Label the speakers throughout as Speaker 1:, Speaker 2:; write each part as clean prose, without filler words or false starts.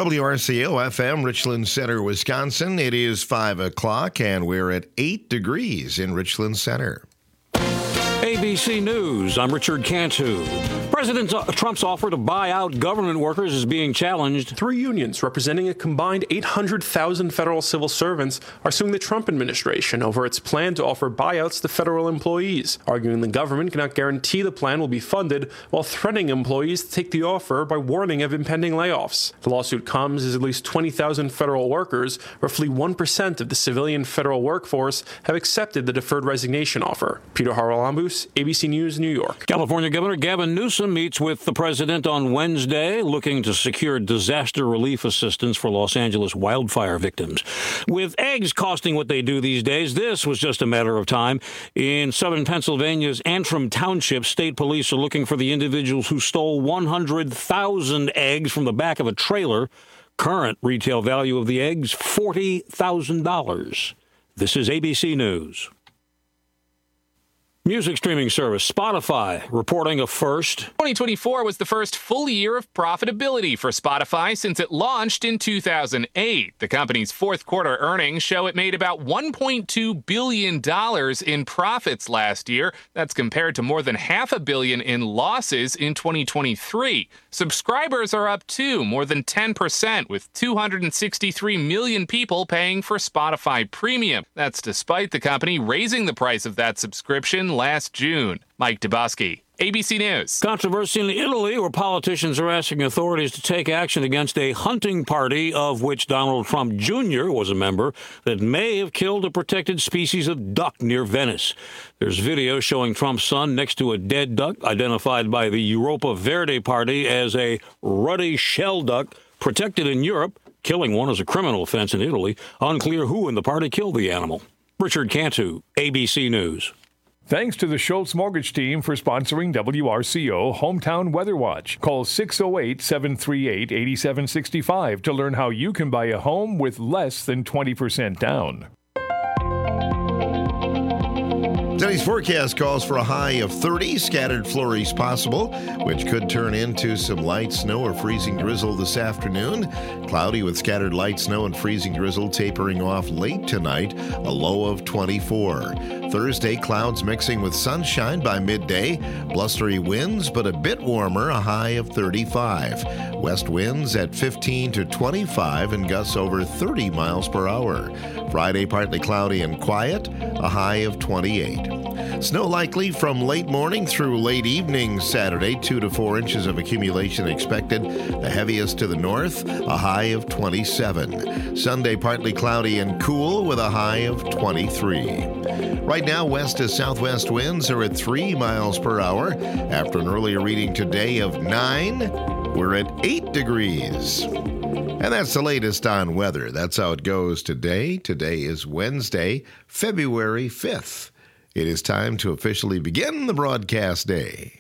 Speaker 1: WRCO FM, Richland Center, Wisconsin. It is 5 o'clock, and we're at 8 degrees in Richland Center.
Speaker 2: ABC News, I'm Richard Cantu. President Trump's offer to buy out government workers is being challenged.
Speaker 3: 3 unions representing a combined 800,000 federal civil servants are suing the Trump administration over its plan to offer buyouts to federal employees, arguing the government cannot guarantee the plan will be funded while threatening employees to take the offer by warning of impending layoffs. The lawsuit comes as at least 20,000 federal workers, roughly 1% of the civilian federal workforce, have accepted the deferred resignation offer. Peter Haralambous, ABC News, New York.
Speaker 2: California Governor Gavin Newsom meets with the president on Wednesday, looking to secure disaster relief assistance for Los Angeles wildfire victims. With eggs costing what they do these days, this was just a matter of time. In southern Pennsylvania's Antrim Township, state police are looking for the individuals who stole 100,000 eggs from the back of a trailer. Current retail value of the eggs, $40,000. This is ABC News. Music streaming service Spotify reporting a first.
Speaker 4: 2024 was the first full year of profitability for Spotify since it launched in 2008. The company's fourth quarter earnings show it made about $1.2 billion in profits last year. That's compared to more than $500 million in losses in 2023. Subscribers are up too, more than 10%, with 263 million people paying for Spotify Premium. That's despite the company raising the price of that subscription last June. Mike Dubosky, ABC News.
Speaker 2: Controversy in Italy, where politicians are asking authorities to take action against a hunting party of which Donald Trump Jr. was a member that may have killed a protected species of duck near Venice. There's video showing Trump's son next to a dead duck identified by the Europa Verde Party as a ruddy shell duck protected in Europe. Killing one is a criminal offense in Italy. Unclear who in the party killed the animal. Richard Cantu, ABC News.
Speaker 5: Thanks to the Schultz Mortgage Team for sponsoring WRCO Hometown Weather Watch. Call 608-738-8765 to learn how you can buy a home with less than 20% down.
Speaker 1: Today's forecast calls for a high of 30, scattered flurries possible, which could turn into some light snow or freezing drizzle this afternoon. Cloudy with scattered light snow and freezing drizzle tapering off late tonight, a low of 24. Thursday, clouds mixing with sunshine by midday. Blustery winds, but a bit warmer, a high of 35. West winds at 15 to 25 and gusts over 30 miles per hour. Friday, partly cloudy and quiet, a high of 28. Snow likely from late morning through late evening Saturday, 2 to 4 inches of accumulation expected, the heaviest to the north, a high of 27. Sunday, partly cloudy and cool with a high of 23. Right now, west to southwest winds are at 3 miles per hour. After an earlier reading today of 9, we're at 8 degrees. And that's the latest on weather. That's how it goes today. Today is Wednesday, February 5th. It is time to officially begin the broadcast day.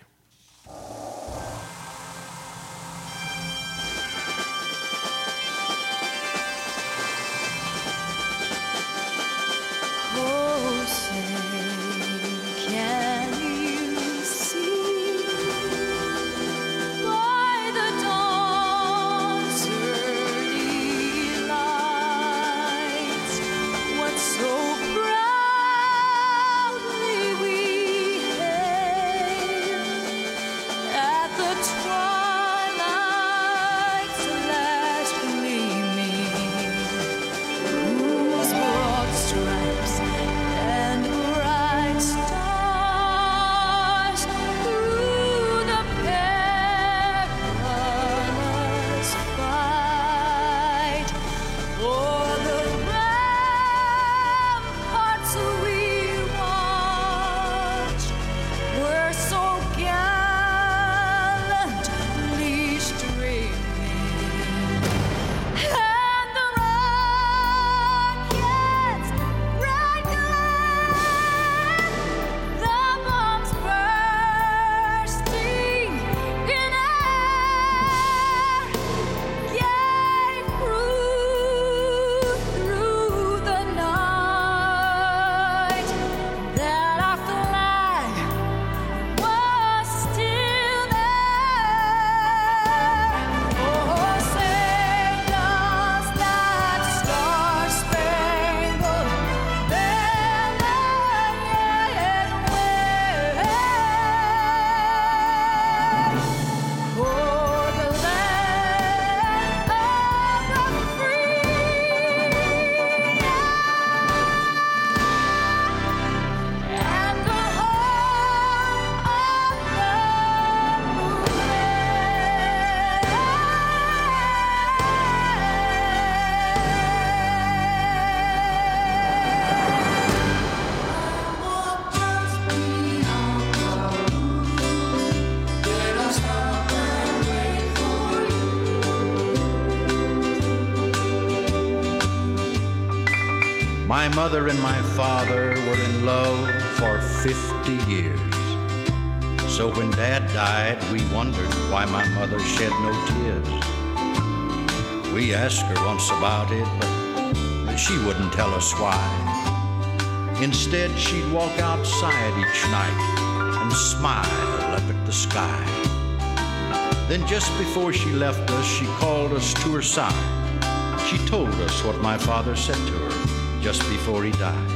Speaker 6: My mother and my father were in love for 50 years. So when Dad died, we wondered why my mother shed no tears. We asked her once about it, but she wouldn't tell us why. Instead, she'd walk outside each night and smile up at the sky. Then just before she left us, she called us to her side. She told us what my father said to her just before he died.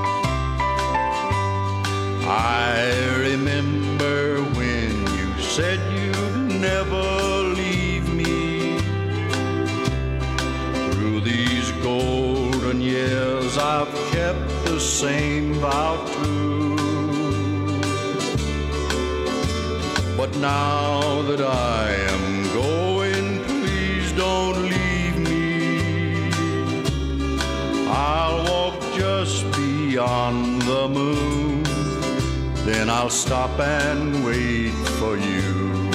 Speaker 6: I remember when you said you'd never leave me. Through these golden years I've kept the same vow true. But now that I am going, please don't leave me. I'll walk just beyond the moon, then I'll stop and wait for you.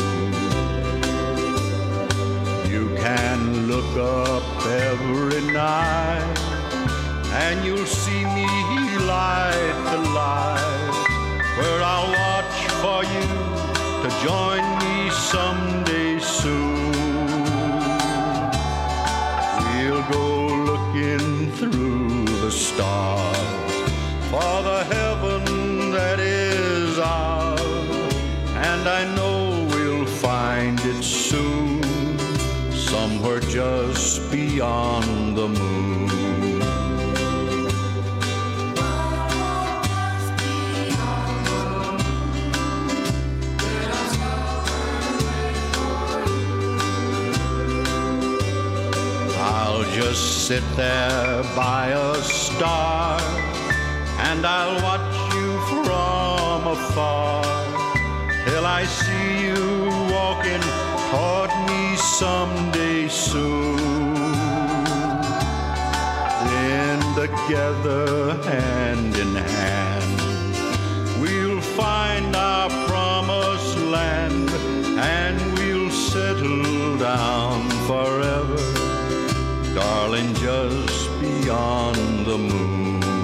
Speaker 6: You can look up every night and you'll see me light the light, where I'll watch for you to join me someday soon. We'll go looking through the stars for the heaven that is ours, and I know we'll find it soon, somewhere just beyond the moon. I'll just sit there by a star, and I'll watch you from afar till I see you walking toward me someday soon. Then together, hand in hand, we'll find our promised land, and we'll settle down forever, darling, just beyond the moon.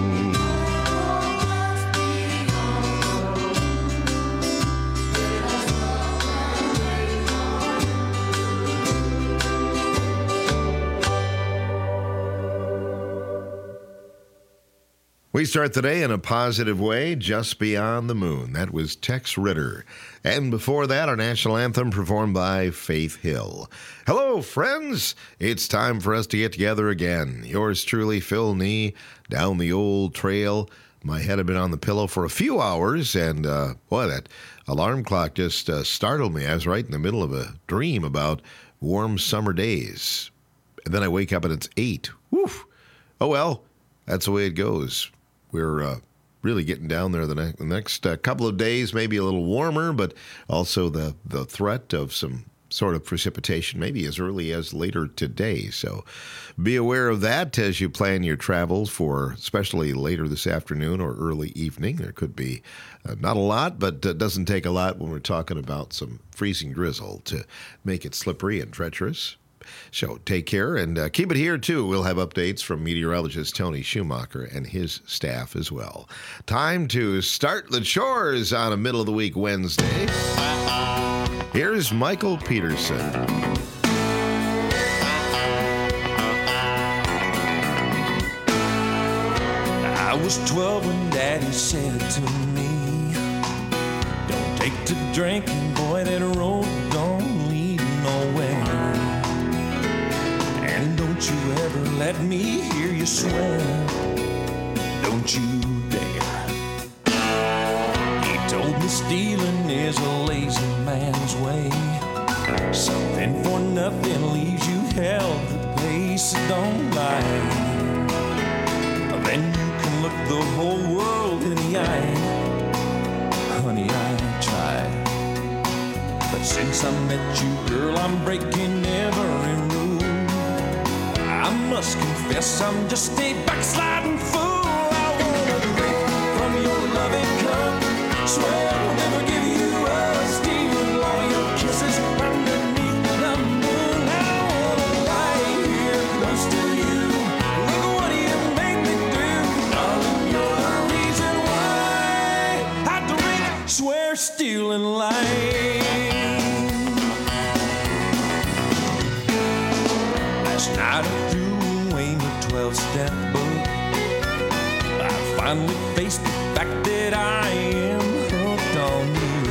Speaker 1: We start the day in a positive way, Just Beyond the Moon. That was Tex Ritter. And before that, our national anthem performed by Faith Hill. Hello, friends. It's time for us to get together again. Yours truly, Phil Nee, down the old trail. My head had been on the pillow for a few hours, and boy, that alarm clock just startled me. I was right in the middle of a dream about warm summer days. And then I wake up and it's 8. Woof. Oh, well, that's the way it goes. We're really getting down there the next couple of days, maybe a little warmer, but also the threat of some sort of precipitation maybe as early as later today. So be aware of that as you plan your travels for especially later this afternoon or early evening. There could be not a lot, but it doesn't take a lot when we're talking about some freezing drizzle to make it slippery and treacherous. So take care and keep it here, too. We'll have updates from meteorologist Tony Schumacher and his staff as well. Time to start the chores on a middle-of-the-week Wednesday. Here's Michael Peterson.
Speaker 7: I was 12 when Daddy said to me, don't take to drinking, boy, that road don't lead nowhere. And don't you ever let me hear you swear, don't you dare. He told me stealing is a lazy man's way. Something for nothing leaves you held to pay, so don't lie. Then you can look the whole world in the eye. Honey, I tried, but since I met you, girl, I'm breaking every rule. I must confess I'm just a backsliding fool. I wanna drink from your loving cup, swear I'll never give you a steal all your kisses underneath the moon. I wanna lie here close to you. Look what you make me do. Last night I threw away my 12-step book. I finally faced the fact that I am hooked on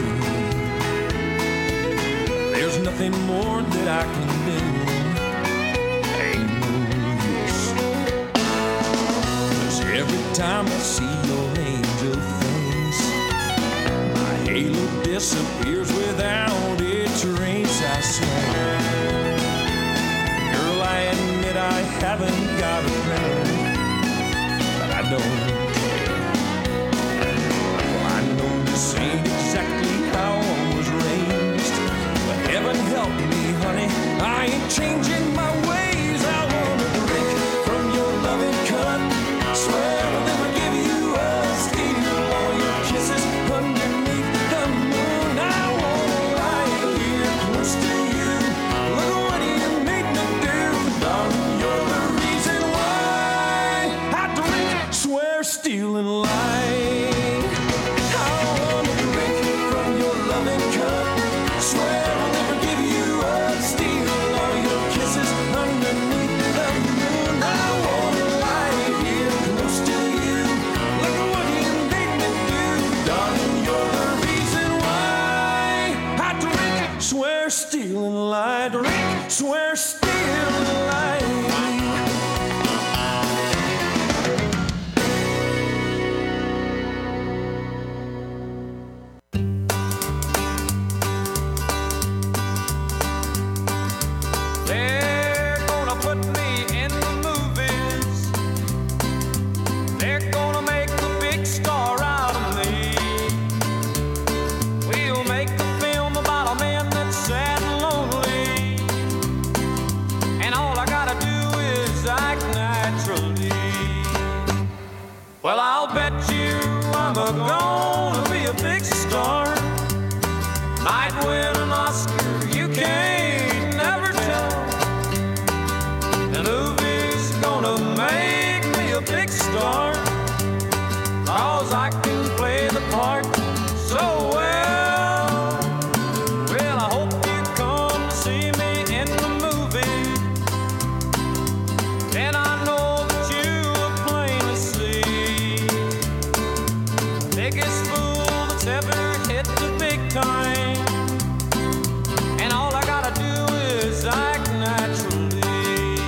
Speaker 7: you. There's nothing more that I can do. Ain't no use. 'Cause every time I see your angel face, my halo disappears without a trace, I swear. Girl, I admit I haven't got a friend, but I don't care. Well, I know this ain't exactly how I was raised, but heaven help me, honey, I ain't changing my ways. I want a drink from your loving cup. Swear I'll never give you a steal all your kisses underneath the moon. I want to lie here close to you. Look what you made me do. Darling, you're the reason why I drink, swear, steal, and lie. I want a drink from your loving cup. Swear I'll never give you a steal all your kisses underneath the moon. I want to lie here close to you. Look what you made me do. Darling, you're the reason why I drink, swear, steal, and lie. Drink, swear, steal, and lie. They're gonna put me in the movies. They're gonna make a big star out of me. We'll make a film about a man that's sad and lonely, and all I gotta do is act naturally. Well, I'll bet you I'm gonna be a big star. Might win an Oscar, you can't never tell. The movie's gonna make me a big star, 'cause I can play the part so well. Well, I hope you come to see me in the movie. Then I know that you will plainly see the biggest fool that's ever hit the big time. And all I gotta do is act naturally.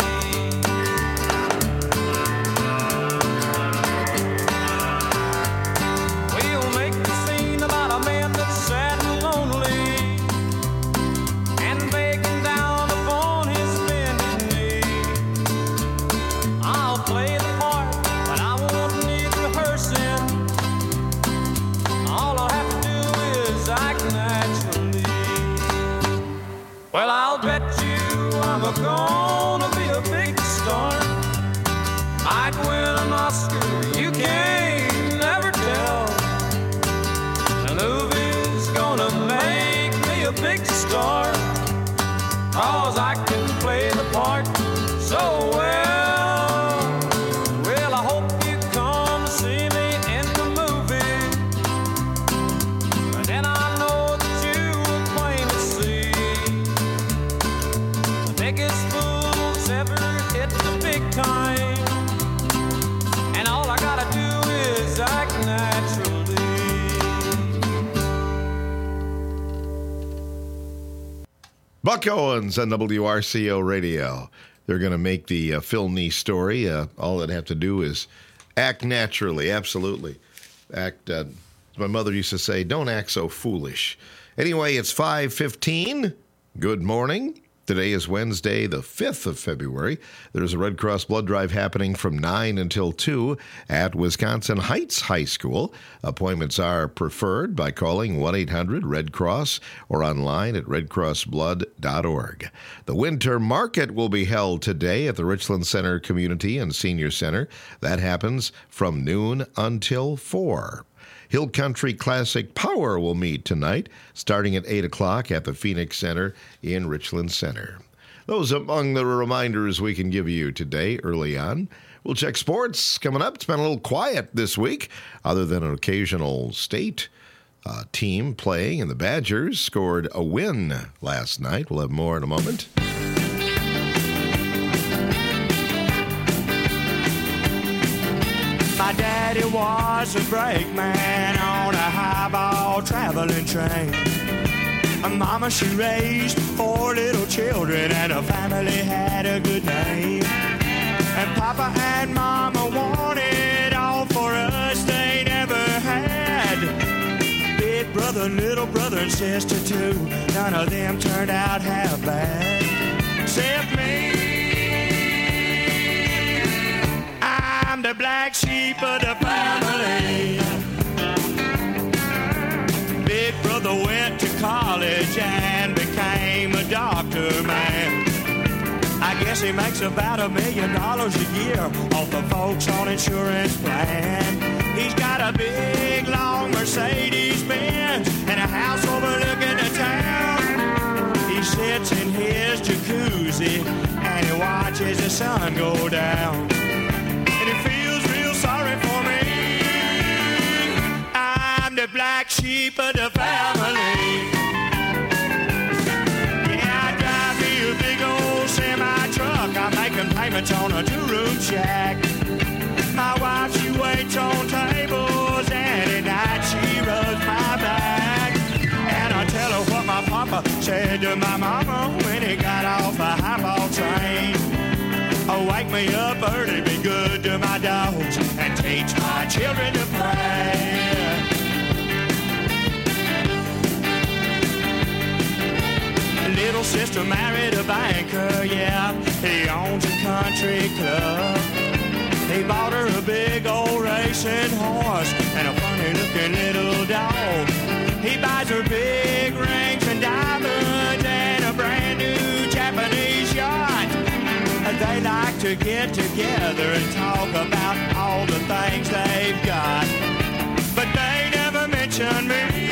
Speaker 7: We'll make the scene about a man that's sad and lonely, and begging down upon his bended knee. I'll play the part, but I won't need rehearsing. All I'll have to do is act naturally. Well, I'll bet you I'm gonna be a big star. Might win an Oscar, you can't never tell. The movie's gonna make me a big star, 'cause I can play the part so well. Well, I hope you come to see me in the movie. And then I know that you will plainly see the biggest fool that's ever hit the big time. And all I gotta do is act naturally.
Speaker 1: Buck Owens on WRCO Radio. They're going to make the Phil Neese story. All they'd have to do is act naturally. Absolutely. Act, my mother used to say, don't act so foolish. Anyway, it's 5:15. Good morning. Today is Wednesday, the 5th of February. There's a Red Cross blood drive happening from 9 until 2 at Wisconsin Heights High School. Appointments are preferred by calling 1-800-RED-CROSS or online at redcrossblood.org. The Winter Market will be held today at the Richland Center Community and Senior Center. That happens from noon until 4. Hill Country Classic Power will meet tonight, starting at 8 o'clock at the Phoenix Center in Richland Center. Those among the reminders we can give you today early on. We'll check sports coming up. It's been a little quiet this week, other than an occasional state team playing, and the Badgers scored a win last night. We'll have more in a moment.
Speaker 8: My daddy was a brakeman on a highball traveling train. Mama, she raised 4 little children, and her family had a good name. And Papa and Mama wanted all for us they never had. Big brother, little brother, and sister too, none of them turned out half bad. Except me, I'm the black sheep of the family. Big brother went to college and became a doctor, man. I guess he makes about $1 million a year off the folks on insurance plan. He's got a big, long Mercedes-Benz and a house overlooking the town. He sits in his jacuzzi and he watches the sun go down. And he feels real sorry for me. I'm the black sheep of the family. Yeah, I drive me a big old semi-truck. I'm making payments on a 2-room shack. My wife, she waits on tables, and at night she rubs my back. And I tell her what my papa said to my mama when he got off a highball train. Oh, wake me up early, be good to my dogs, and teach my children to pray. Little sister married a banker, yeah, he owns a country club. He bought her a big old racing horse and a funny-looking little dog. He buys her big rings and diamonds and a brand-new Japanese yacht. They like to get together and talk about all the things they've got, but they never mention me.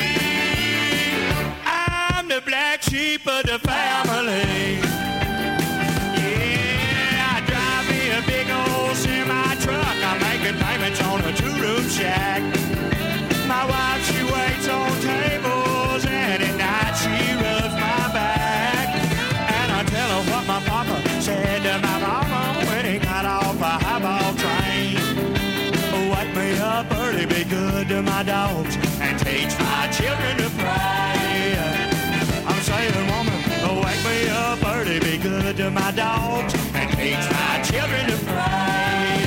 Speaker 8: I'm the black sheep of the family. Yeah, I drive me a big old semi-truck. I'm making payments on a 2-room shack. My wife, she waits on tables, and at night she rubs my back. And I tell her what my papa said to my mama when he got off a highball train. Wake me up early, be good to my dogs, and teach my children to pray. I'm saying, woman, wake me up early, be good to my dogs, and teach my children to pray.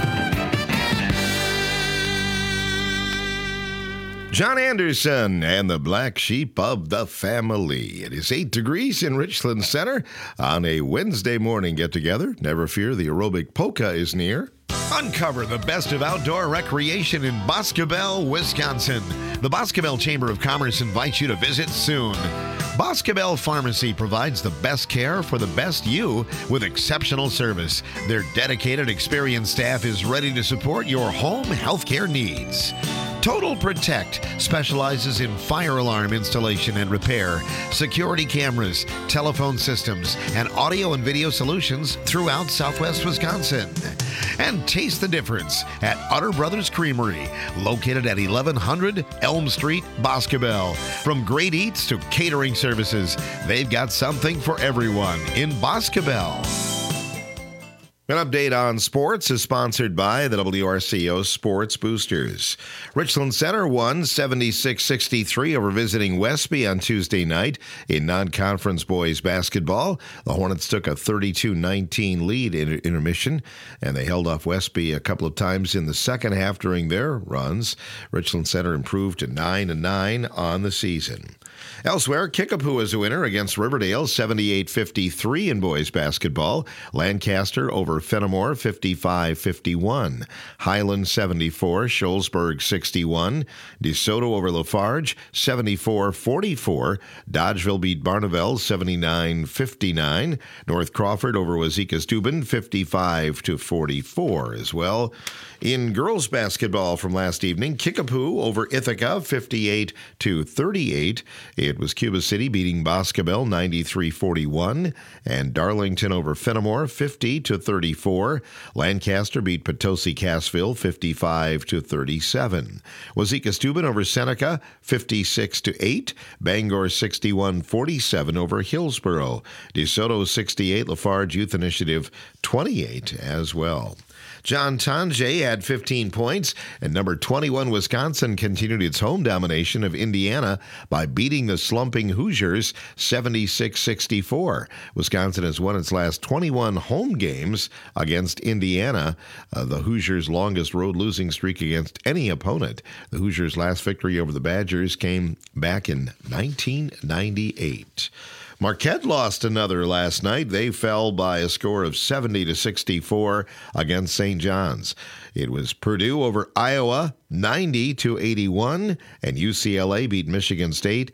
Speaker 1: John Anderson and the black sheep of the family. It is 8 degrees in Richland Center on a Wednesday morning get-together. Never fear, the aerobic polka is near. Uncover the best of outdoor recreation in Boscobel, Wisconsin. The Boscobel Chamber of Commerce invites you to visit soon. Boscobel Pharmacy provides the best care for the best you with exceptional service. Their dedicated, experienced staff is ready to support your home healthcare needs. Total Protect specializes in fire alarm installation and repair, security cameras, telephone systems, and audio and video solutions throughout Southwest Wisconsin. And taste the difference at Utter Brothers Creamery, located at 1100 Elm Street, Boscobel. From great eats to catering services, they've got something for everyone in Boscobel. An update on sports is sponsored by the WRCO Sports Boosters. Richland Center won 76-63 over visiting Westby on Tuesday night in non-conference boys basketball. The Hornets took a 32-19 lead in intermission, and they held off Westby a couple of times in the second half during their runs. Richland Center improved to 9-9 on the season. Elsewhere, Kickapoo is a winner against Riverdale, 78-53 in boys basketball. Lancaster over Fenimore, 55-51. Highland, 74. Shullsburg, 61. DeSoto over Lafarge, 74-44. Dodgeville beat Barneveld, 79-59. North Crawford over Wazeeka-Steuben, 55-44 as well. In girls basketball from last evening, Kickapoo over Ithaca, 58-38. It was Cuba City beating Boscobel, 93-41. And Darlington over Fenimore, 50-34. 34. Lancaster beat Potosi Cassville 55-37. Wazeeka Steuben over Seneca 56-8. Bangor 61-47 over Hillsboro. DeSoto 68. Lafarge Youth Initiative 28 as well. John Tonje had 15 points, and number 21 Wisconsin continued its home domination of Indiana by beating the slumping Hoosiers 76-64. Wisconsin has won its last 21 home games against Indiana, the Hoosiers' longest road losing streak against any opponent. The Hoosiers' last victory over the Badgers came back in 1998. Marquette lost another last night. They fell by a score of 70-64 against St. John's. It was Purdue over Iowa 90-81, and UCLA beat Michigan State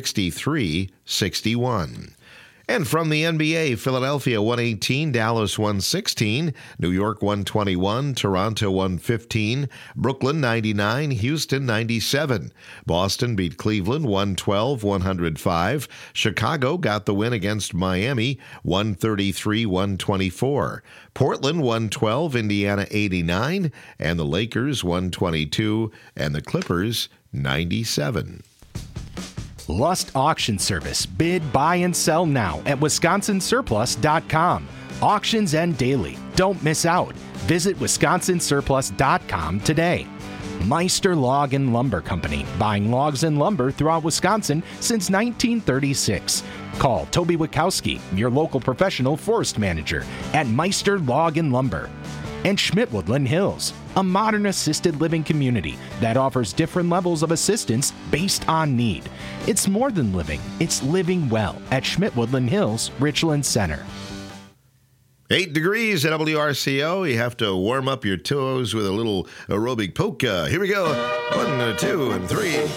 Speaker 1: 63-61. And from the NBA, Philadelphia 118, Dallas 116, New York 121, Toronto 115, Brooklyn 99, Houston 97. Boston beat Cleveland 112-105. Chicago got the win against Miami 133-124. Portland 112, Indiana 89, and the Lakers 122, and the Clippers 97.
Speaker 9: Lust Auction Service. Bid, buy, and sell now at wisconsinsurplus.com. Auctions end daily. Don't miss out. Visit wisconsinsurplus.com today. Meister Log and Lumber Company, buying logs and lumber throughout Wisconsin since 1936. Call Toby Wachowski, your local professional forest manager, at Meister Log and Lumber. And Schmidt-Woodland Hills, a modern assisted living community that offers different levels of assistance based on need. It's more than living, it's living well at Schmidt-Woodland Hills, Richland Center.
Speaker 1: 8 degrees at WRCO. You have to warm up your toes with a little aerobic polka. Here we go. 1, 2, and 3.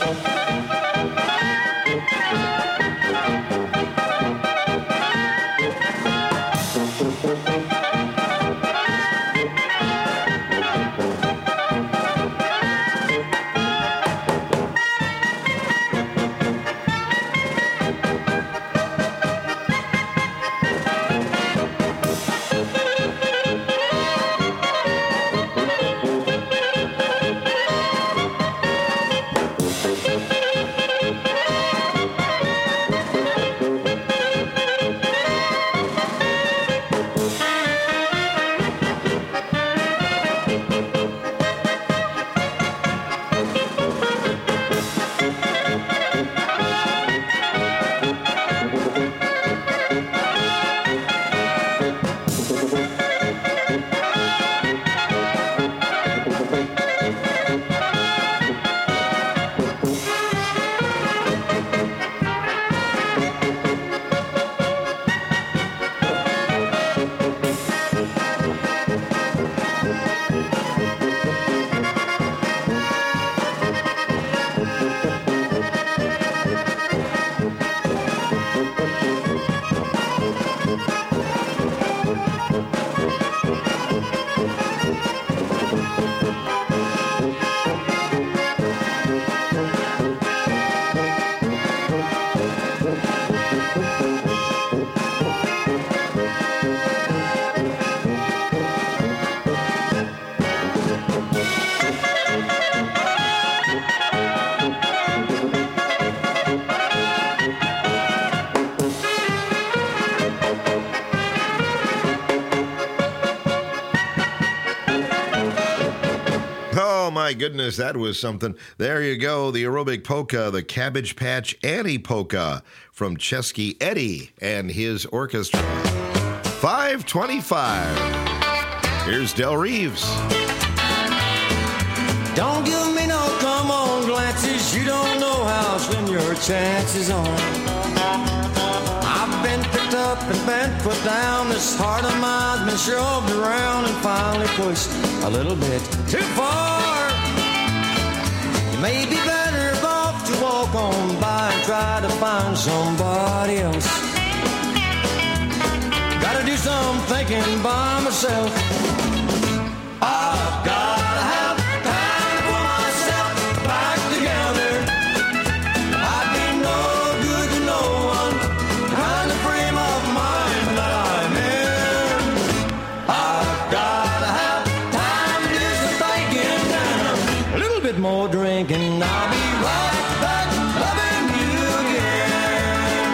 Speaker 1: My goodness, that was something. There you go, the aerobic polka, the Cabbage Patch Annie polka from Chesky Eddie and his orchestra. 5:25. Here's Del Reeves.
Speaker 10: Don't give me no come on glances. You don't know how slim your chances are. I've been picked up and been put down. This heart of mine's been shoved around and finally pushed a little bit too far. You may be better off to walk on by and try to find somebody else. Gotta do some thinking by myself. I've gotta have time for myself back together. I'd be no good to no one, the kind of frame of mind that I'm in. I've more drinking. I'll be right back loving you again.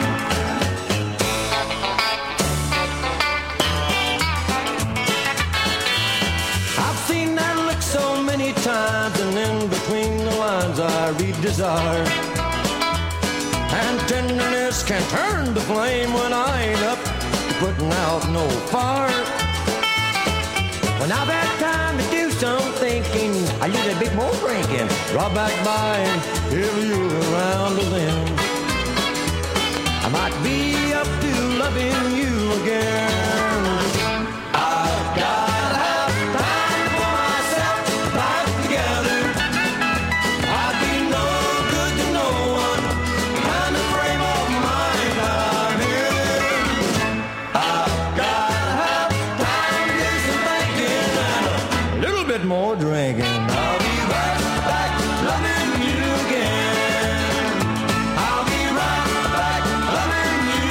Speaker 10: I've seen that look so many times, and in between the lines I read desire. And tenderness can turn the flame when I ain't up to putting out no fire. When I've had time to do some thinking, a little bit more drinking, drop back by and if you're around then I might be up to loving you again. I've got to have time for myself, life together. I'd be no good to no one, kind of frame of mind I'm in. I've got to have time to do some thinking and a little bit more drinking. I'll be right back loving you again. I'll be right back loving you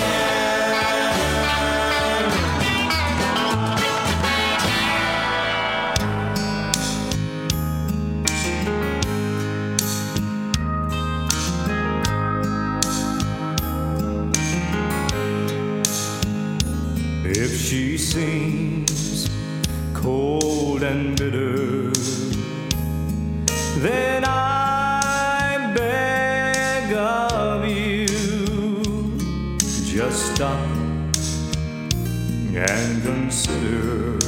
Speaker 7: again. If she seems cold and bitter, then I beg of you, just stop and consider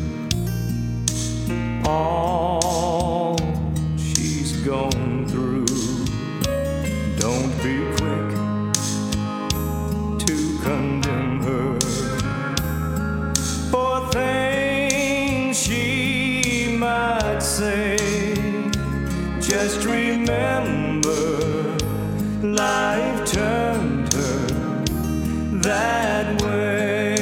Speaker 7: all she's gone through. Don't be quick to condemn her for things she might say. Just remember, life turned her that way.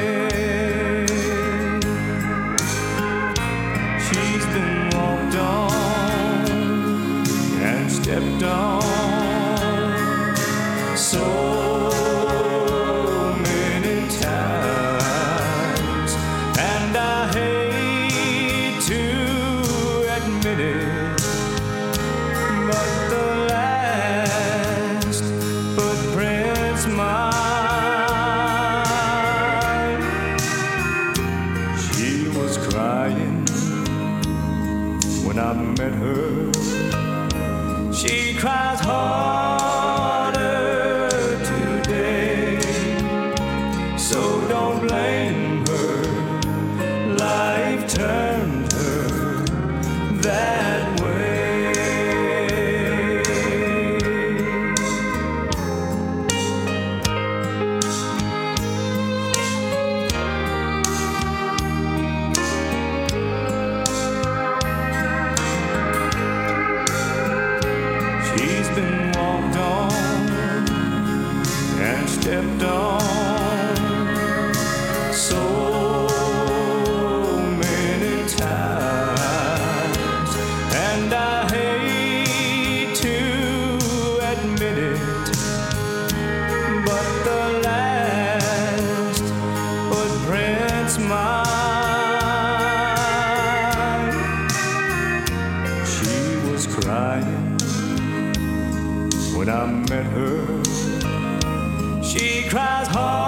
Speaker 7: She's been walked on and stepped on so many times, and I hate to admit it, but the last footprints mine. She was crying when I met her. She cries harder today, so don't blame her. Life turned her that way. She's been walked on and stepped on so many times, and I hate to admit it, but the last footprints mine. She was crying when I met her. She cries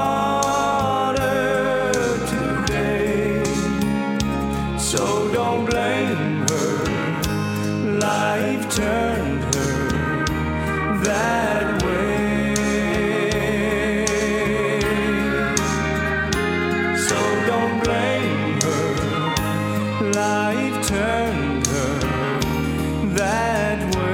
Speaker 7: harder today, so don't blame her. Life turned her that way. So don't blame her. Life turned her that way.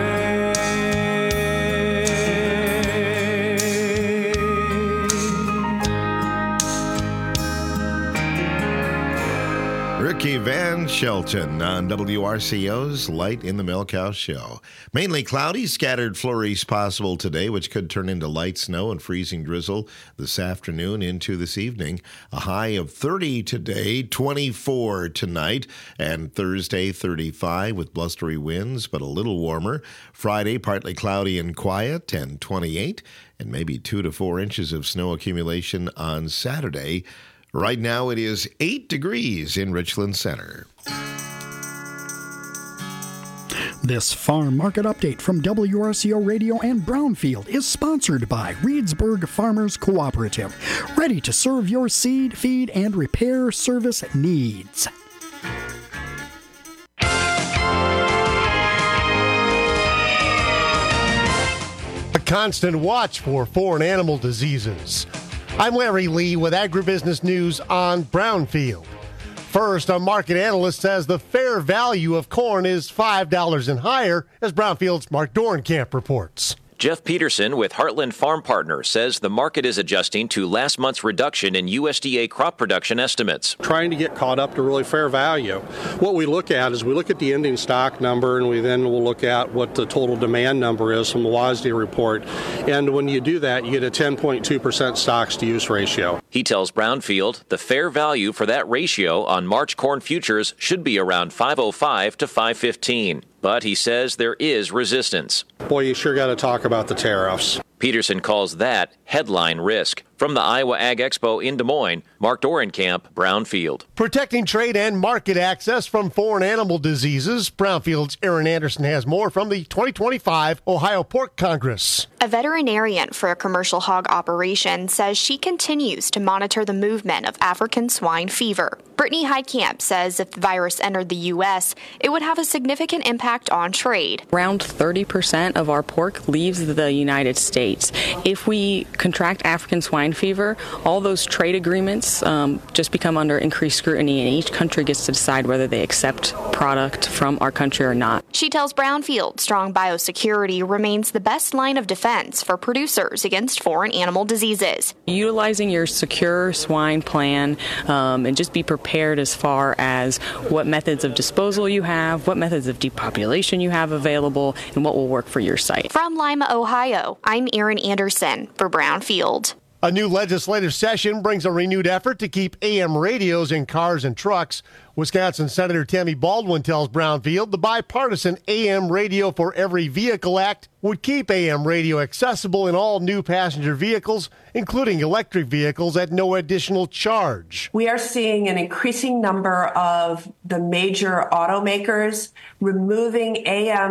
Speaker 1: Ricky Van Shelton on WRCO's Light in the Milk House Show. Mainly cloudy, scattered flurries possible today, which could turn into light snow and freezing drizzle this afternoon into this evening. A high of 30 today, 24 tonight, and Thursday 35 with blustery winds, but a little warmer. Friday, partly cloudy and quiet, and 28, and maybe 2 to 4 inches of snow accumulation on Saturday. Right now it is 8 degrees in Richland Center.
Speaker 11: This farm market update from WRCO Radio and Brownfield is sponsored by Reedsburg Farmers Cooperative, ready to serve your seed, feed, and repair service needs.
Speaker 12: A constant watch for foreign animal diseases. I'm Larry Lee with Agribusiness News on Brownfield. First, a market analyst says the fair value of corn is $5 and higher, as Brownfield's Mark Dorenkamp reports.
Speaker 13: Jeff Peterson with Heartland Farm Partners says the market is adjusting to last month's reduction in USDA crop production estimates.
Speaker 14: Trying to get caught up to really fair value. What we look at is we look at the ending stock number, and we then will look at what the total demand number is from the WASDE report. And when you do that, you get a 10.2% stocks to use ratio.
Speaker 13: He tells Brownfield the fair value for that ratio on March corn futures should be around $5.05 to $5.15. But he says there is resistance.
Speaker 14: Boy, you sure got to talk about the tariffs.
Speaker 13: Peterson calls that headline risk. From the Iowa Ag Expo in Des Moines, Mark Dorenkamp, Brownfield.
Speaker 12: Protecting trade and market access from foreign animal diseases. Brownfield's Aaron Anderson has more from the 2025 Ohio Pork Congress.
Speaker 15: A veterinarian for a commercial hog operation says she continues to monitor the movement of African swine fever. Brittany Heidkamp says if the virus entered the U.S., it would have a significant impact on trade.
Speaker 16: Around 30% of our pork leaves the United States. If we contract African swine fever, all those trade agreements just become under increased scrutiny, and each country gets to decide whether they accept product from our country or not.
Speaker 15: She tells Brownfield strong biosecurity remains the best line of defense for producers against foreign animal diseases.
Speaker 16: Utilizing your secure swine plan and just be prepared as far as what methods of disposal you have, what methods of depopulation you have available, and what will work for your site.
Speaker 15: From Lima, Ohio, I'm Erin Anderson for Brownfield.
Speaker 12: A new legislative session brings a renewed effort to keep AM radios in cars and trucks. Wisconsin Senator Tammy Baldwin tells Brownfield the bipartisan AM Radio for Every Vehicle Act would keep AM radio accessible in all new passenger vehicles, including electric vehicles, at no additional charge.
Speaker 17: We are seeing an increasing number of the major automakers removing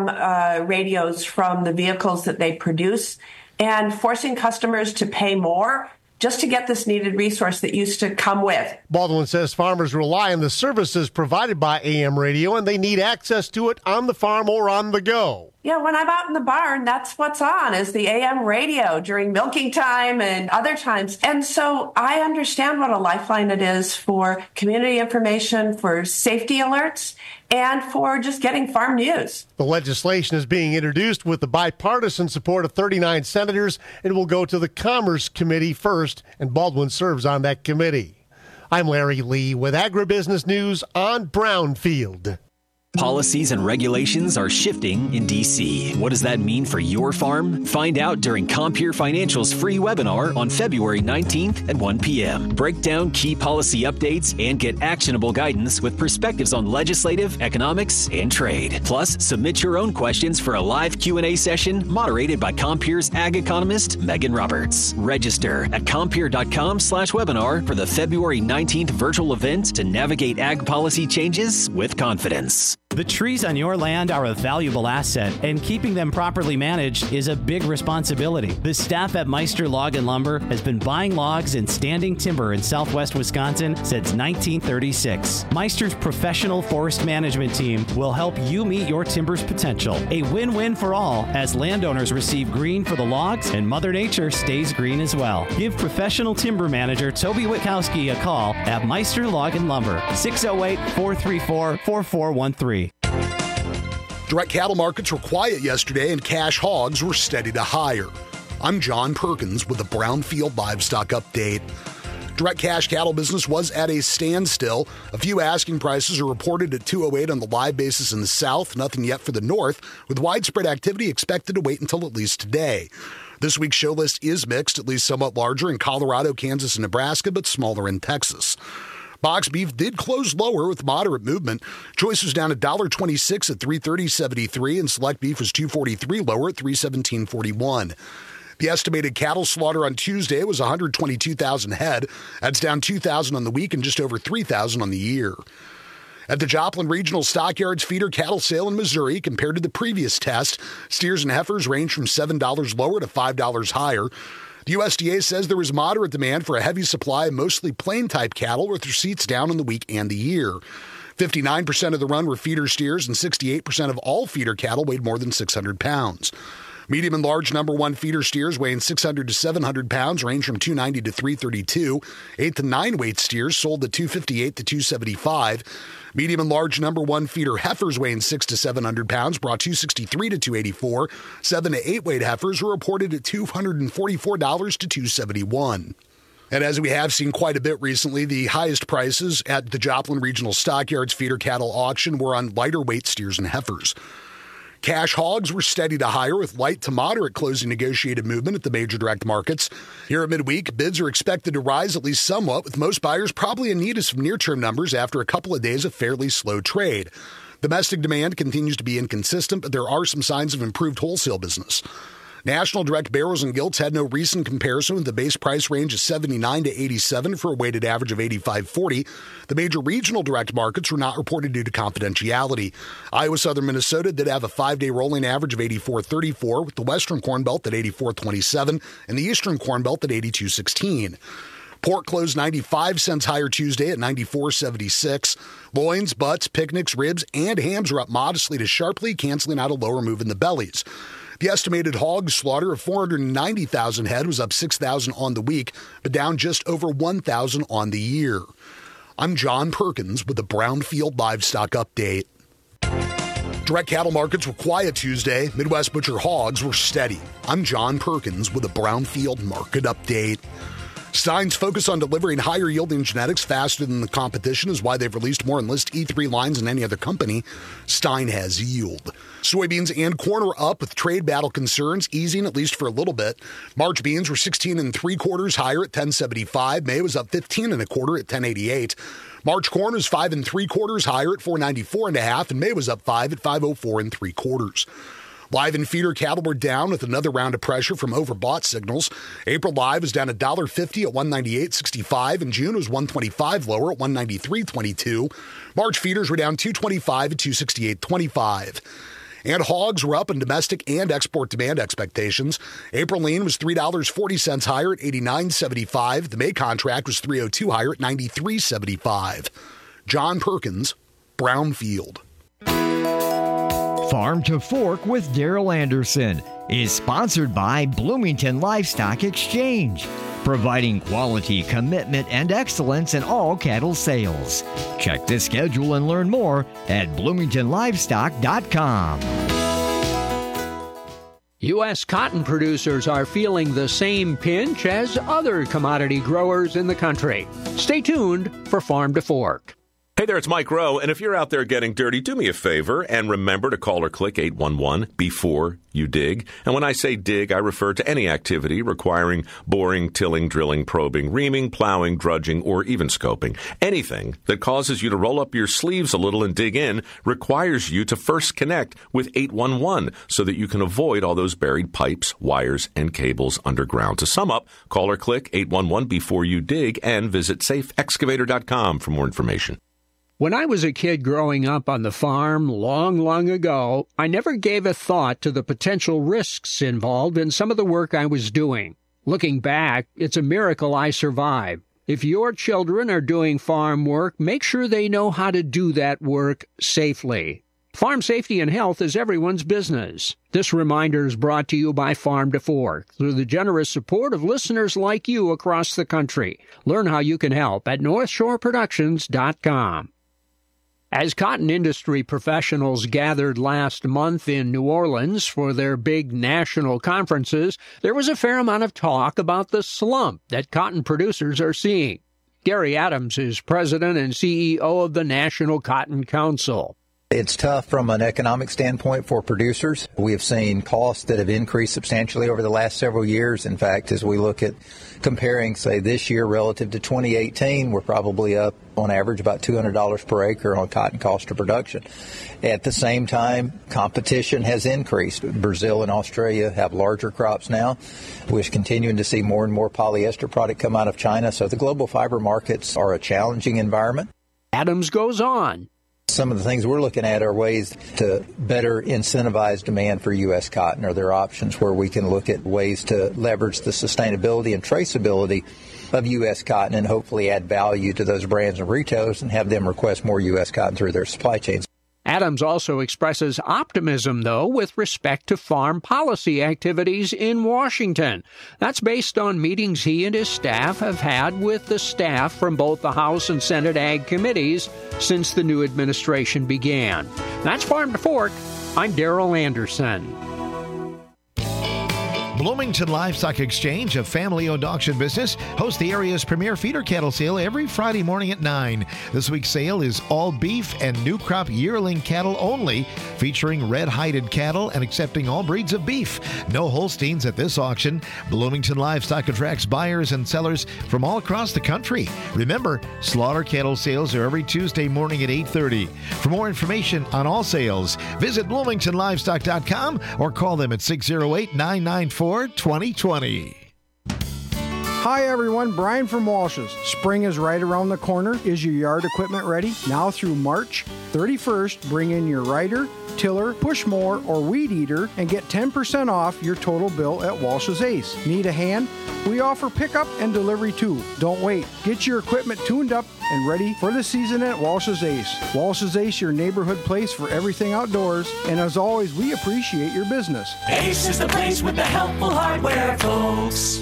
Speaker 17: AM radios from the vehicles that they produce and forcing customers to pay more just to get this needed resource that used to come with.
Speaker 12: Baldwin says farmers rely on the services provided by AM radio, and they need access to it on the farm or on the go.
Speaker 17: Yeah, when I'm out in the barn, that's what's on, is the AM radio during milking time and other times. And so I understand what a lifeline it is for community information, for safety alerts, and for just getting farm news.
Speaker 12: The legislation is being introduced with the bipartisan support of 39 senators and will go to the Commerce Committee first, and Baldwin serves on that committee. I'm Larry Lee with Agribusiness News on Brownfield.
Speaker 18: Policies and regulations are shifting in D.C. What does that mean for your farm? Find out during Compeer Financial's free webinar on February 19th at 1 p.m. Break down key policy updates and get actionable guidance with perspectives on legislative, economics, and trade. Plus, submit your own questions for a live Q&A session moderated by Compeer's ag economist, Megan Roberts. Register at Compeer.com/webinar for the February 19th virtual event to navigate ag policy changes with confidence.
Speaker 19: The trees on your land are a valuable asset, and keeping them properly managed is a big responsibility. The staff at Meister Log and Lumber has been buying logs and standing timber in southwest Wisconsin since 1936. Meister's professional forest management team will help you meet your timber's potential. A win-win for all, as landowners receive green for the logs and Mother Nature stays green as well. Give professional timber manager Toby Witkowski a call at Meister Log and Lumber, 608-434-4413.
Speaker 20: Direct cattle markets were quiet yesterday and cash hogs were steady to higher. I'm John Perkins with the Brownfield Livestock Update. Direct cash cattle business was at a standstill. A few asking prices are reported at $208 on the live basis in the south, nothing yet for the north, with widespread activity expected to wait until at least today. This week's show list is mixed, at least somewhat larger in Colorado, Kansas, and Nebraska, but smaller in Texas. Box beef did close lower with moderate movement. Choice was down $1.26 at $330.73, and select beef was $2.43 lower at $317.41. The estimated cattle slaughter on Tuesday was 122,000 head. That's down 2,000 on the week and just over 3,000 on the year. At the Joplin Regional Stockyards feeder cattle sale in Missouri, compared to the previous test, steers and heifers range from $7 lower to $5 higher. The USDA says there is moderate demand for a heavy supply of mostly plain-type cattle, with receipts down in the week and the year. 59% of the run were feeder steers, and 68% of all feeder cattle weighed more than 600 pounds. Medium and large number one feeder steers weighing 600 to 700 pounds range from 290 to 332. 8 to 9 weight steers sold at 258 to 275. Medium and large number one feeder heifers weighing 6 to 700 pounds brought 263 to 284. 7 to 8 weight heifers were reported at $244 to 271. And as we have seen quite a bit recently, the highest prices at the Joplin Regional Stockyards feeder cattle auction were on lighter weight steers and heifers. Cash hogs were steady to higher, with light to moderate closing negotiated movement at the major direct markets. Here at midweek, bids are expected to rise at least somewhat, with most buyers probably in need of some near-term numbers after a couple of days of fairly slow trade. Domestic demand continues to be inconsistent, but there are some signs of improved wholesale business. National direct barrels and gilts had no recent comparison, with the base price range of 79 to 87 for a weighted average of 85.40. The major regional direct markets were not reported due to confidentiality. Iowa Southern Minnesota did have a 5-day rolling average of 84.34, with the Western Corn Belt at 84.27 and the Eastern Corn Belt at 82.16. Pork closed 95 cents higher Tuesday at 94.76. Loins, butts, picnics, ribs, and hams are up modestly to sharply, canceling out a lower move in the bellies. The estimated hog slaughter of 490,000 head was up 6,000 on the week, but down just over 1,000 on the year. I'm John Perkins with the Brownfield Livestock Update. Direct cattle markets were quiet Tuesday. Midwest butcher hogs were steady. I'm John Perkins with a Brownfield Market Update. Stein's focus on delivering higher yielding genetics faster than the competition is why they've released more Enlist E3 lines than any other company. Stein has yield. Soybeans and corn are up, with trade battle concerns easing at least for a little bit. March beans were 16 3/4 higher at 10.75. May was up 15 1/4 at 10.88. March corn was 5 3/4 higher at 4.94 1/2, and May was up 5 at 5.04 3/4. Live and feeder cattle were down, with another round of pressure from overbought signals. April live was down $1.50 at 198.65, and June was 125 lower at 193.22. March feeders were down 225 at 268.25. And hogs were up in domestic and export demand expectations. April lean was $3.40 higher at 89.75. The May contract was $3.02 higher at 93.75. John Perkins, Brownfield.
Speaker 21: Farm to Fork with Daryl Anderson is sponsored by Bloomington Livestock Exchange, providing quality, commitment, and excellence in all cattle sales. Check the schedule and learn more at bloomingtonlivestock.com.
Speaker 22: U.S. cotton producers are feeling the same pinch as other commodity growers in the country. Stay tuned for Farm to Fork.
Speaker 23: Hey there, it's Mike Rowe, and if you're out there getting dirty, do me a favor and remember to call or click 811 before you dig. And when I say dig, I refer to any activity requiring boring, tilling, drilling, probing, reaming, plowing, drudging, or even scoping. Anything that causes you to roll up your sleeves a little and dig in requires you to first connect with 811 so that you can avoid all those buried pipes, wires, and cables underground. To sum up, call or click 811 before you dig and visit safeexcavator.com for more information.
Speaker 22: When I was a kid growing up on the farm long ago, I never gave a thought to the potential risks involved in some of the work I was doing. Looking back, it's a miracle I survived. If your children are doing farm work, make sure they know how to do that work safely. Farm safety and health is everyone's business. This reminder is brought to you by Farm to Fork through the generous support of listeners like you across the country. Learn how you can help at NorthshoreProductions.com. As cotton industry professionals gathered last month in New Orleans for their big national conferences, there was a fair amount of talk about the slump that cotton producers are seeing. Gary Adams is president and CEO of the National Cotton Council.
Speaker 24: It's tough from an economic standpoint for producers. We have seen costs that have increased substantially over the last several years. In fact, as we look at comparing, say, this year relative to 2018, we're probably up on average about $200 per acre on cotton cost of production. At the same time, competition has increased. Brazil and Australia have larger crops now. We're continuing to see more and more polyester product come out of China. So the global fiber markets are a challenging environment.
Speaker 22: Adams goes on.
Speaker 24: Some of the things we're looking at are ways to better incentivize demand for U.S. cotton. Are there options where we can look at ways to leverage the sustainability and traceability of U.S. cotton and hopefully add value to those brands and retailers and have them request more U.S. cotton through their supply chains?
Speaker 22: Adams also expresses optimism, though, with respect to farm policy activities in Washington. That's based on meetings he and his staff have had with the staff from both the House and Senate Ag committees since the new administration began. That's Farm to Fork. I'm Darrell Anderson.
Speaker 1: Bloomington Livestock Exchange, a family-owned auction business, hosts the area's premier feeder cattle sale every Friday morning at 9. This week's sale is all beef and new crop yearling cattle only, featuring red-hided cattle and accepting all breeds of beef. No Holsteins at this auction. Bloomington Livestock attracts buyers and sellers from all across the country. Remember, slaughter cattle sales are every Tuesday morning at 8:30. For more information on all sales, visit bloomingtonlivestock.com or call them at 608-994-2020.
Speaker 2: Hi everyone, Brian from Walsh's. Spring is right around the corner. Is your yard equipment ready? Now through March 31st, bring in your rider, tiller, push mower, or weed eater and get 10% off your total bill at Walsh's Ace. Need a hand? We offer pickup and delivery too. Don't wait. Get your equipment tuned up and ready for the season at Walsh's Ace. Walsh's Ace, your neighborhood place for everything outdoors. And as always, we appreciate your business.
Speaker 7: Ace is the place with the helpful hardware, folks.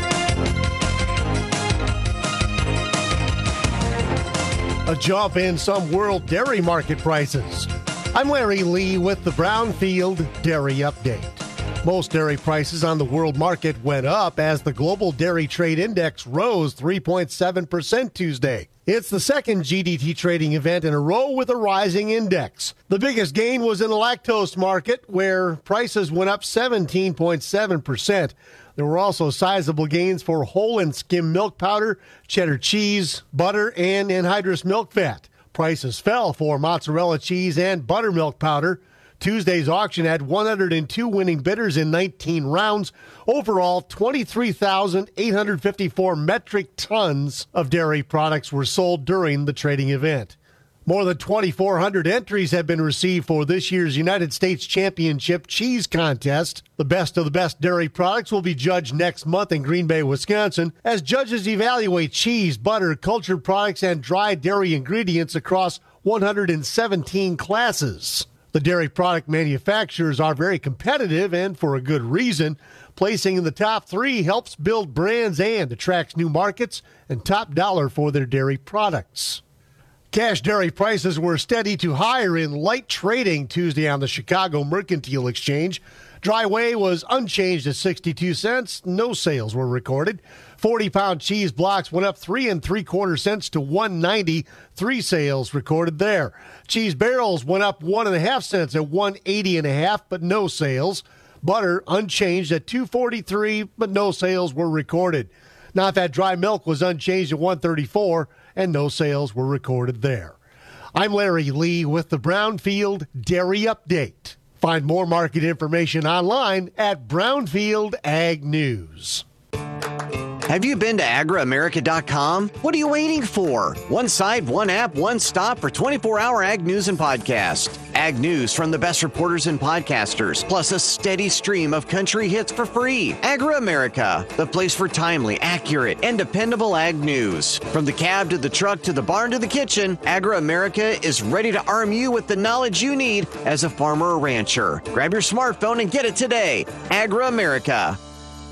Speaker 12: A jump in some world dairy market prices. I'm Larry Lee with the Brownfield Dairy Update. Most dairy prices on the world market went up as the Global Dairy Trade Index rose 3.7% Tuesday. It's the second GDT trading event in a row with a rising index. The biggest gain was in the lactose market, where prices went up 17.7%. There were also sizable gains for whole and skim milk powder, cheddar cheese, butter, and anhydrous milk fat. Prices fell for mozzarella cheese and buttermilk powder. Tuesday's auction had 102 winning bidders in 19 rounds. Overall, 23,854 metric tons of dairy products were sold during the trading event. More than 2,400 entries have been received for this year's United States Championship Cheese Contest. The best of the best dairy products will be judged next month in Green Bay, Wisconsin, as judges evaluate cheese, butter, cultured products, and dry dairy ingredients across 117 classes. The dairy product manufacturers are very competitive, and for a good reason. Placing in the top three helps build brands and attracts new markets and top dollar for their dairy products. Cash dairy prices were steady to higher in light trading Tuesday on the Chicago Mercantile Exchange. Dry whey was unchanged at 62 cents. No sales were recorded. 40-pound cheese blocks went up 3 3/4 cents to $1.90. 3 sales recorded there. Cheese barrels went up 1.5 cents at $1.80.5, but no sales. Butter unchanged at $2.43, but no sales were recorded. Non-fat dry milk was unchanged at $1.34, and no sales were recorded there. I'm Larry Lee with the Brownfield Dairy Update. Find more market information online at Brownfield Ag News.
Speaker 3: Have you been to agriamerica.com? What are you waiting for? One site, one app, one stop for 24-hour ag news and podcast. Ag news from the best reporters and podcasters, plus a steady stream of country hits for free. AgriAmerica, the place for timely, accurate, and dependable ag news. From the cab to the truck to the barn to the kitchen, AgriAmerica is ready to arm you with the knowledge you need as a farmer or rancher. Grab your smartphone and get it today. AgriAmerica.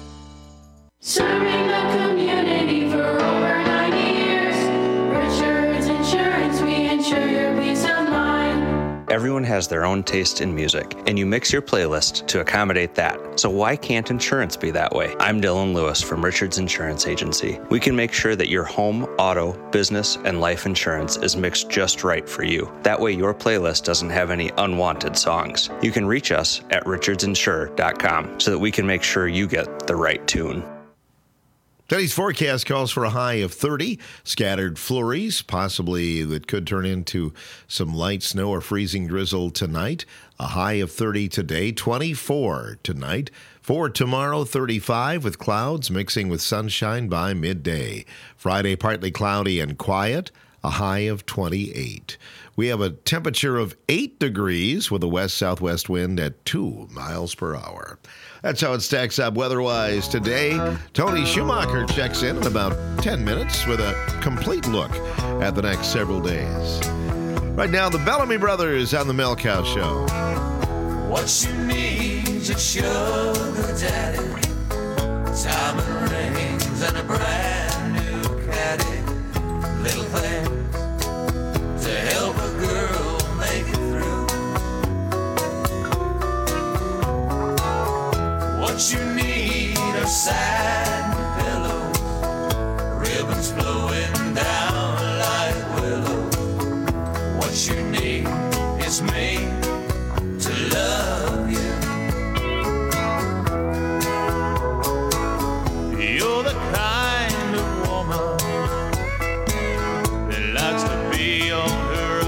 Speaker 4: Serving the community for over 90 years. Richards Insurance, we insure your peace of mind.
Speaker 5: Everyone has their own taste in music, and you mix your playlist to accommodate that. So why can't insurance be that way? I'm Dylan Lewis from Richards Insurance Agency. We can make sure that your home, auto, business, and life insurance is mixed just right for you. That way your playlist doesn't have any unwanted songs. You can reach us at richardsinsure.com so that we can make sure you get the right tune.
Speaker 1: Today's forecast calls for a high of 30, scattered flurries, possibly that could turn into some light snow or freezing drizzle tonight. A high of 30 today, 24 tonight. For tomorrow, 35 with clouds mixing with sunshine by midday. Friday, partly cloudy and quiet. a high of 28. We have a temperature of 8 degrees with a west-southwest wind at 2 miles per hour. That's how it stacks up weather-wise today. Tony Schumacher checks in about 10 minutes with a complete look at the next several days. Right now, the Bellamy Brothers on the Milkow Show.
Speaker 7: What you need is a sugar daddy, diamond rings and a brand new caddy, little things to help a girl make it through. What you need are satin pillows, ribbons flowing down like willows. What you need is me to love you. You're the kind of woman that likes to be on her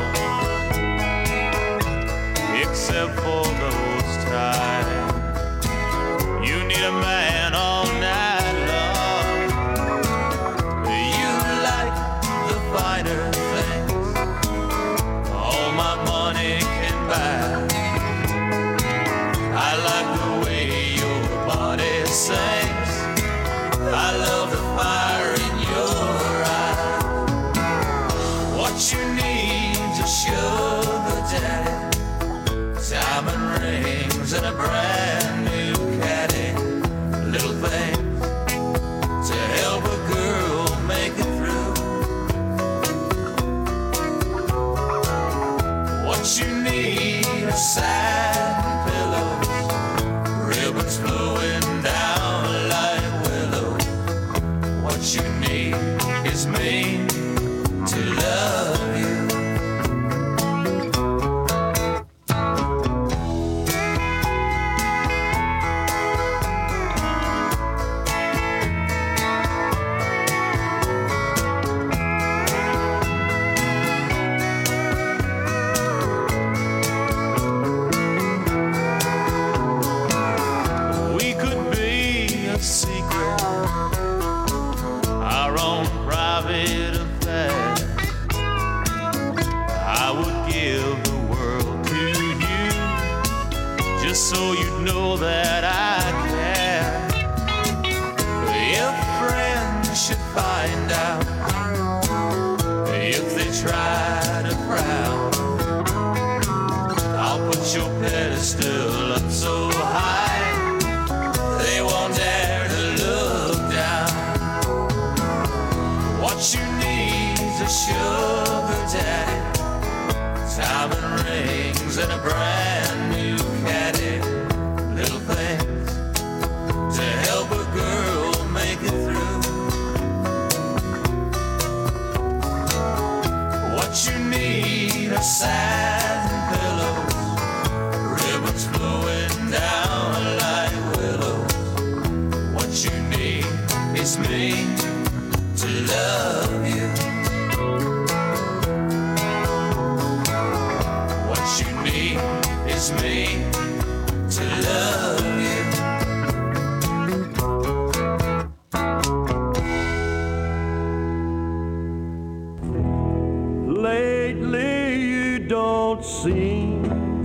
Speaker 7: own, except for those times you need a man all night long. You like the finer things all my money can buy. I like the way your body sings. I love the fire in your eyes. What you need is sugar daddy, diamond rings and a brand new caddy, little things to help a girl make it through. What you need is satin pillows, ribbons flowing down like willows. What you need is me to love you. We could be a secret, our own private affair. I would give the world to you, just so you'd know that I care. If friends should find out, if they try to frown, I'll put your pedestal up so high they won't dare to look down. What you need is a sugar daddy, diamond rings and a brand new caddy, little things to help a girl make it through. What you need are satin pillows, ribbons flowing down like willows. What you need is me to love you. What you need is me to love you.
Speaker 6: Lately you don't seem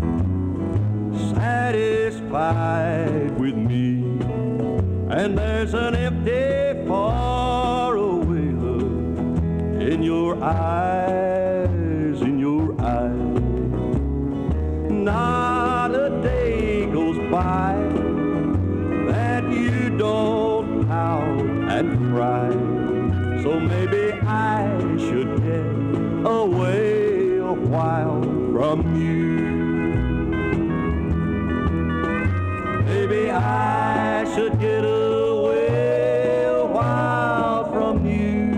Speaker 6: satisfied with me, and there's an empty, far away look in your eyes, in your eyes. Not a day goes by that you don't pout and cry. So maybe I should get away a while from you. Maybe I should get away a while from you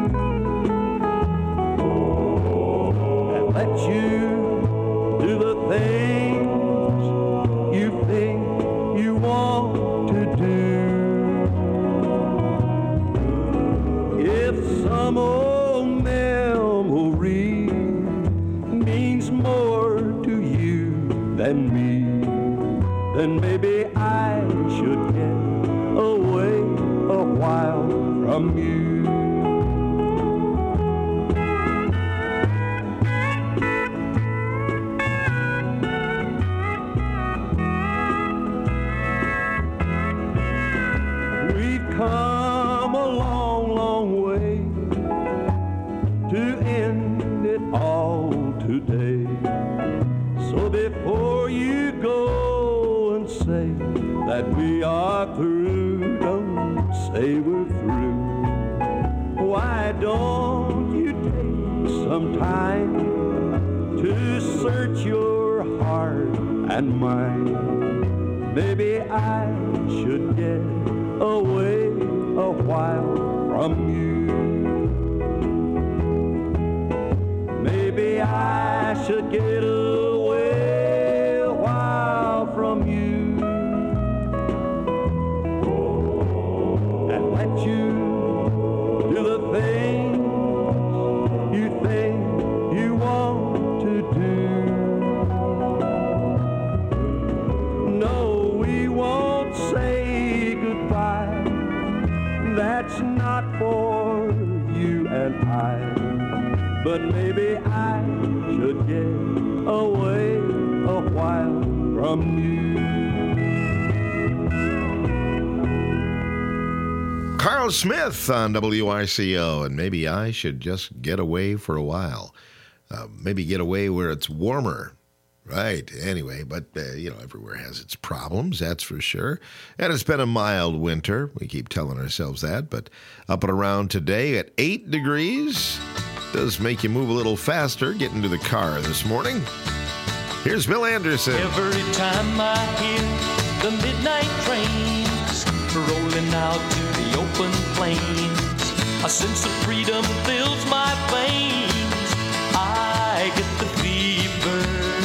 Speaker 6: and let you do the things you think you want to do. If some old memory means more to you than me, then maybe I should get away a while from you. that we are through. Don't say we're through. Why don't you take some time to search your heart and mind? Maybe I should get away a while from you. Maybe I should get away a while from you and let you do the things you think you want to do. No, we won't say goodbye. That's not for you and I. But maybe I should get away a while from you.
Speaker 1: Carl Smith on WRCO, and maybe I should just get away for a while. Maybe get away where it's warmer. Right. Anyway, but, everywhere has its problems, that's for sure. And it's been a mild winter. We keep telling ourselves that. But up and around today at 8 degrees. Does make you move a little faster getting to the car this morning. Here's Bill Anderson.
Speaker 7: Every time I hear the midnight trains rolling out to the open plains, a sense of freedom fills my veins. I get the fever.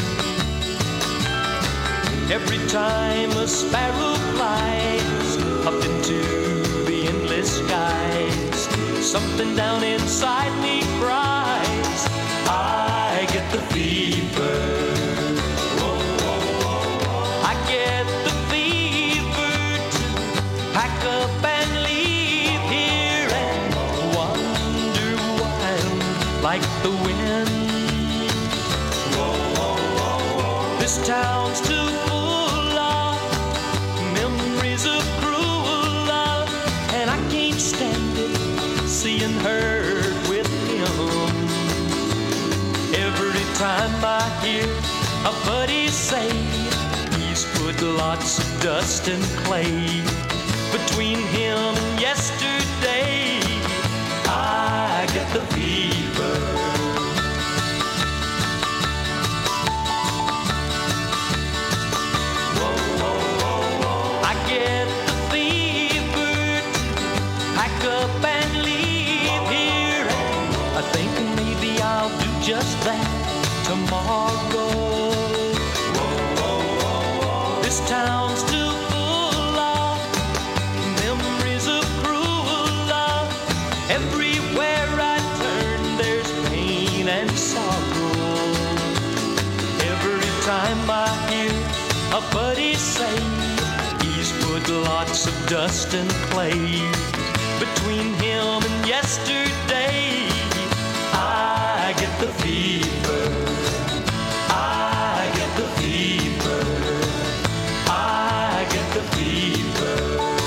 Speaker 7: Every time a sparrow flies up into the endless skies, something down inside me cries, I get the fever. Whoa, whoa, whoa, whoa. I get the fever to pack up and leave here and wonder why I'm like the wind. Whoa, whoa, whoa, whoa. This town's too full of memories of cruel love, and I can't stand it seeing her with him. Every time I hear a buddy say he's put lots of dust and clay between him and yesterday, I get the fever. Whoa, whoa, whoa, whoa. I get the fever to pack up and leave here. I think maybe I'll do just that tomorrow. Whoa, whoa, whoa, whoa. This town's too full of memories of cruel love. Everywhere I turn, there's pain and sorrow. Every time I hear a buddy say he's put lots of dust and clay between him and yesterday, I get the fever. I get the fever. I get the fever.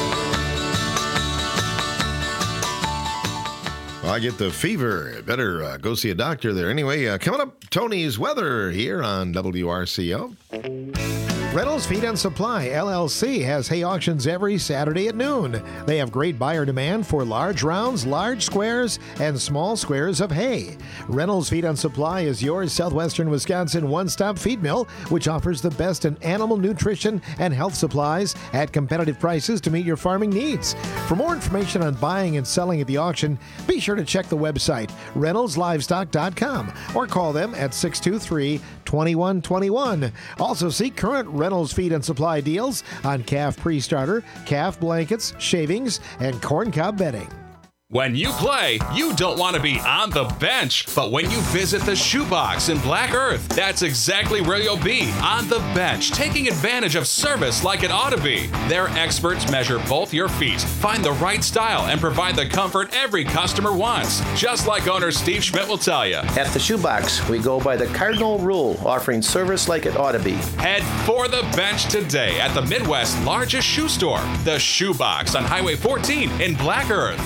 Speaker 1: Well, I get the fever. Better go see a doctor there. Anyway, coming up, Tony's weather here on WRCO.
Speaker 8: Reynolds Feed and Supply, LLC, has hay auctions every Saturday at noon. They have great buyer demand for large rounds, large squares, and small squares of hay. Reynolds Feed and Supply is your southwestern Wisconsin one-stop feed mill, which offers the best in animal nutrition and health supplies at competitive prices to meet your farming needs. For more information on buying and selling at the auction, be sure to check the website, reynoldslivestock.com, or call them at 623-2121. Also see current Reynolds Feed and Supply deals on calf pre-starter, calf blankets, shavings, and corn cob bedding.
Speaker 9: When you play, you don't want to be on the bench. But when you visit the Shoebox in Black Earth, that's exactly where you'll be, on the bench, taking advantage of service like it ought to be. Their experts measure both your feet, find the right style, and provide the comfort every customer wants. Just like owner Steve Schmidt will tell you.
Speaker 10: At the Shoebox, we go by the cardinal rule, offering service like it ought to be.
Speaker 9: Head for the bench today at the Midwest's largest shoe store, the Shoebox on Highway 14 in Black Earth.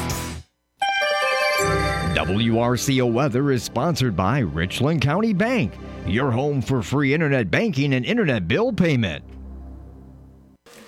Speaker 21: WRCO Weather is sponsored by Richland County Bank, your home for free internet banking and internet bill payment.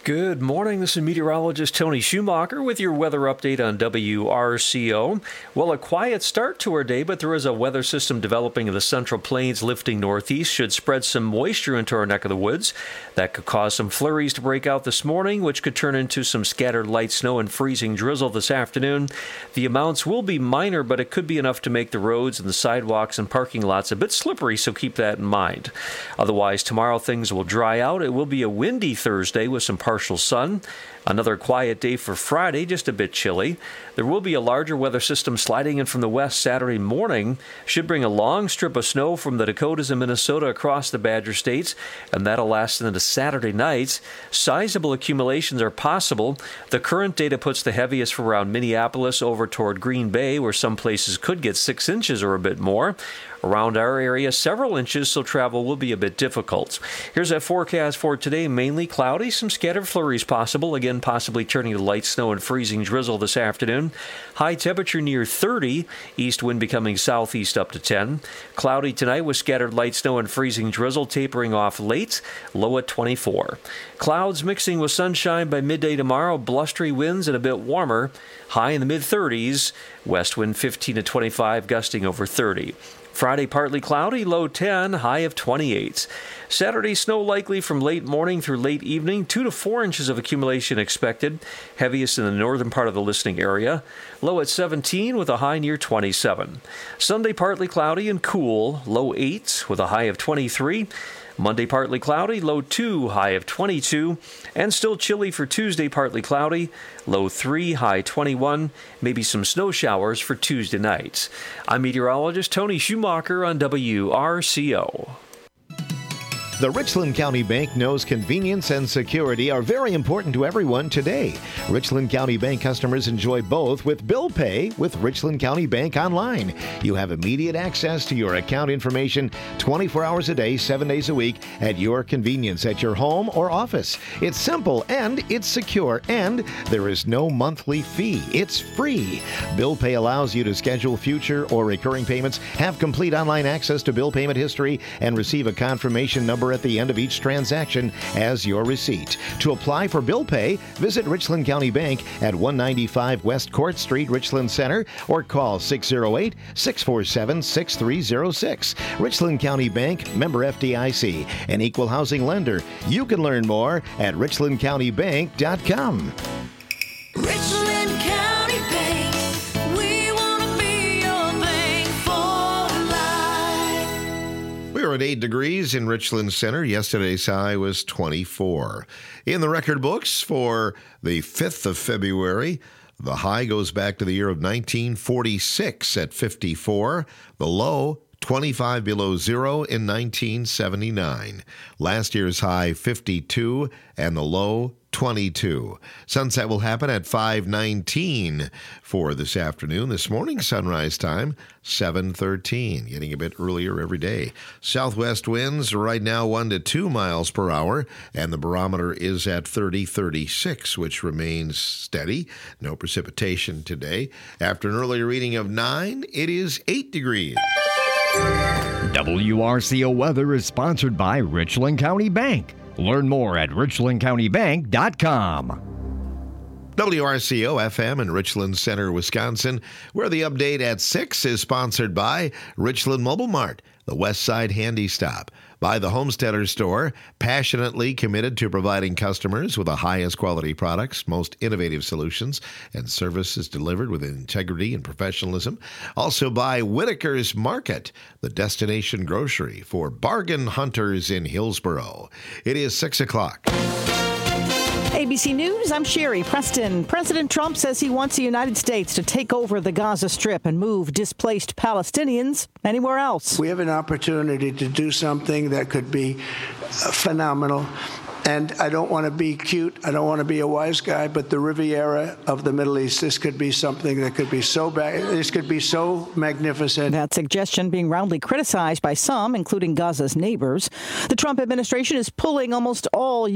Speaker 11: Good morning. This is meteorologist Tony Schumacher with your weather update on WRCO. Well, a quiet start to our day, but there is a weather system developing in the Central Plains, lifting northeast, should spread some moisture into our neck of the woods. That could cause some flurries to break out this morning, which could turn into some scattered light snow and freezing drizzle this afternoon. The amounts will be minor, but it could be enough to make the roads and the sidewalks and parking lots a bit slippery, so keep that in mind. Otherwise, tomorrow things will dry out. It will be a windy Thursday with some partial sun. Another quiet day for Friday, just a bit chilly. There will be a larger weather system sliding in from the west Saturday morning. Should bring a long strip of snow from the Dakotas and Minnesota across the Badger States, and that'll last into Saturday night. Sizable accumulations are possible. The current data puts the heaviest for around Minneapolis over toward Green Bay, where some places could get 6 inches or a bit more. Around our area, several inches, so travel will be a bit difficult. Here's that forecast for today. Mainly cloudy, some scattered flurries possible. Again, possibly turning to light snow and freezing drizzle this afternoon. High temperature near 30. East wind becoming southeast up to 10. Cloudy tonight with scattered light snow and freezing drizzle tapering off late. Low at 24. Clouds mixing with sunshine by midday tomorrow. Blustery winds and a bit warmer. High in the mid-30s. West wind 15 to 25, gusting over 30. Friday, partly cloudy, low 10, high of 28. Saturday, snow likely from late morning through late evening, 2 to 4 inches of accumulation expected, heaviest in the northern part of the listening area. Low at 17 with a high near 27. Sunday, partly cloudy and cool, low 8 with a high of 23. Monday, partly cloudy, low 2, high of 22, and still chilly for Tuesday, partly cloudy, low 3, high 21, maybe some snow showers for Tuesday night. I'm meteorologist Tony Schumacher on WRCO.
Speaker 1: The Richland County Bank knows convenience and security are very important to everyone today. Richland County Bank customers enjoy both with bill pay with Richland County Bank Online. You have immediate access to your account information 24 hours a day, 7 days a week at your convenience at your home or office. It's simple and it's secure, and there is no monthly fee. It's free. Bill pay allows you to schedule future or recurring payments, have complete online access to bill payment history, and receive a confirmation number at the end of each transaction as your receipt. To apply for bill pay, visit Richland County Bank at 195 West Court Street, Richland Center, or call 608-647-6306. Richland County Bank, member FDIC, an equal housing lender. You can learn more at richlandcountybank.com.
Speaker 4: Richland County Bank, we want to be your bank for life.
Speaker 1: We're at 8 degrees in Richland Center. Yesterday's high was 24. In the record books for the 5th of February, the high goes back to the year of 1946 at 54. The low, 25 below zero in 1979. Last year's high, 52, and the low, 22. Sunset will happen at 5:19 for this afternoon. This morning, sunrise time, 7:13, getting a bit earlier every day. Southwest winds right now 1 to 2 miles per hour, and the barometer is at 30.36, which remains steady. No precipitation today. After an earlier reading of 9, it is 8 degrees.
Speaker 21: WRCO weather is sponsored by Richland County Bank. Learn more at richlandcountybank.com.
Speaker 1: WRCO FM in Richland Center, Wisconsin, where the update at 6 is sponsored by Richland Mobile Mart, the West Side Handy Stop, by the Homesteader Store, passionately committed to providing customers with the highest quality products, most innovative solutions, and services delivered with integrity and professionalism. Also by Whitaker's Market, the destination grocery for bargain hunters in Hillsboro. It is 6 o'clock.
Speaker 13: ABC News, I'm Sherry Preston. President Trump says he wants the United States to take over the Gaza Strip and move displaced Palestinians anywhere else.
Speaker 14: We have an opportunity to do something that could be phenomenal. And I don't want to be cute. I don't want to be a wise guy, but the Riviera of the Middle East, this could be something that could be so bad. This could be so magnificent.
Speaker 13: That suggestion being roundly criticized by some, including Gaza's neighbors. The Trump administration is pulling almost all